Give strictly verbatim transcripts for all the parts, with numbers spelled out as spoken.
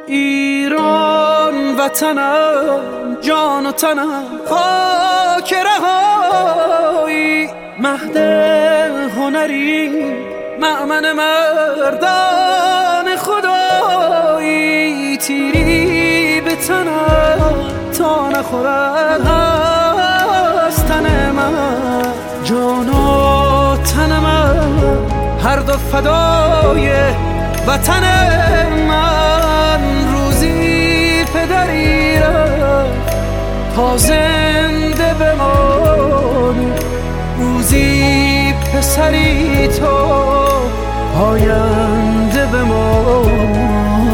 ایران وطنم، جان و تنم خاک رهایی، مهد هنری مأمن مردان خدایی، تیری به تنم تا نخورد از تن من، جان و تن من هر دو فدای وطن من. روزی پدری رفت تا زنده بمانی، روزی پسری تو آینده بمانی.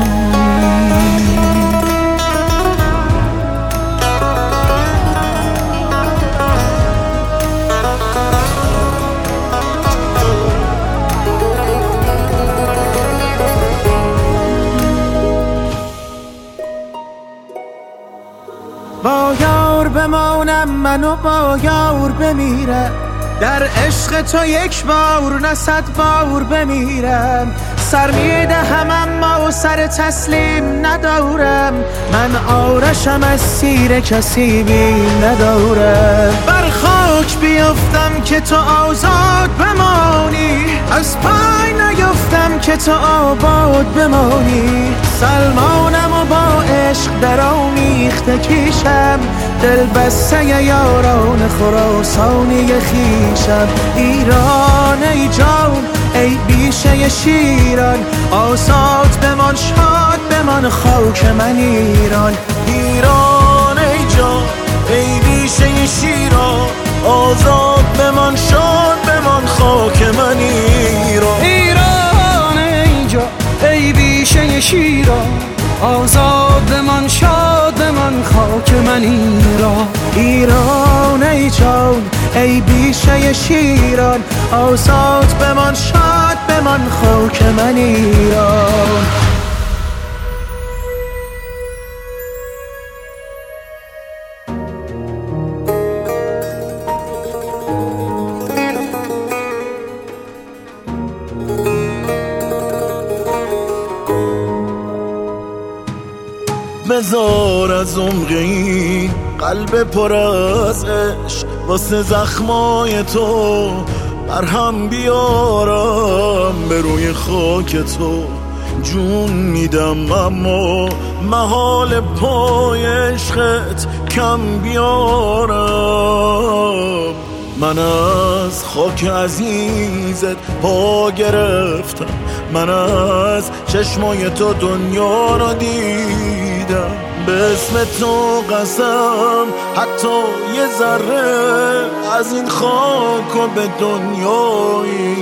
با یار بمانم من و با یار بمیرم، در عشق تو یک بار نه صد بار بمیرم. سر میدهم اما سر تسلیم ندارم، من آرشم از سیر کسی بیم ندارم. بر خاک بیفتم که تو آزاد بمانی، از پای نیفتم که تو آباد بمانی. سلمانم و با عشق در آمیخته کیشم، دل بسته یاران خراسانی خیشم. ایران ای جان ای بیشه شیران، آزاد بمان شاد بمان خاک من ایران. ایران ای جان ای بیشه شیران، آزاد بمان شاد بمان خاک من ایران. ایران ای جان ای بیشه شیران، آزاد بمان شاد بمان خاک من ایران. ایران ای جان ای بیشه شیران، آزاد بمان شاد بمان خاک من ایران. بذار از عمق این قلب پر از عشق، واسه زخمای تو برهم بیارم. به روی خاک تو جون میدم اما محال پای عشقت کم بیارم. من از خاک عزیزت پا گرفتم، من از چشمای تو دنیا را دیدم. به اسم تو قسم حتی یه ذره از این خاک و به دنیایی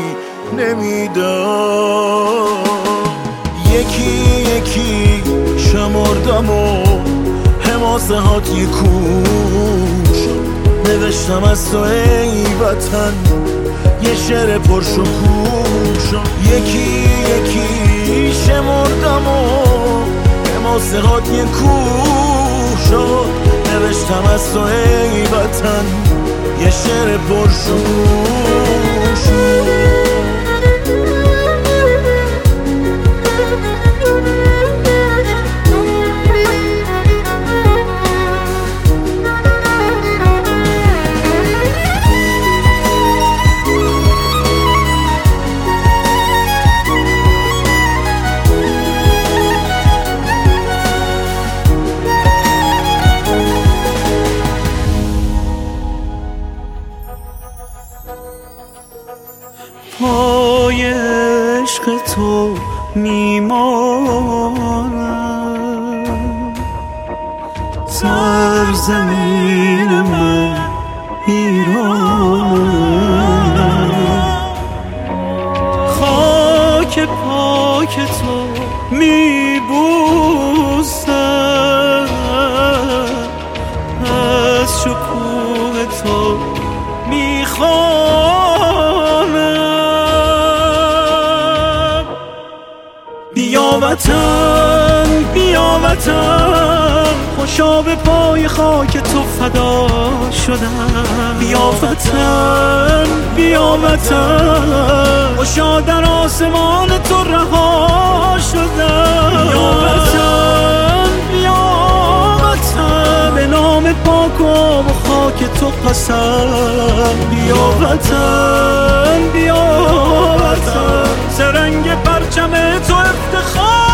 نمیدم. یکی یکی شمردم و حماسه هات یه کوش، نوشتم از تو ای وطن یه شعر پرشکوه. یکی یکی شمردم و حماسه هات یه کوه شد، نوشتم از تو ای وطن یه شعر پرشکوه شد. پای عشق تو میمانم، سرزمین من ایرانم. خاک پاک تو میبوسم، از شکوه تو میخوانم. بیا وطن بیا وطن، خوشا به پای خاک تو فدا شدم. بیا وطن بیا وطن، خوشا در آسمان تو رها شدم. بیا وطن خاک تو قسم. بیا وطن بیا وطن، سرنگ پرچم تو افتخار.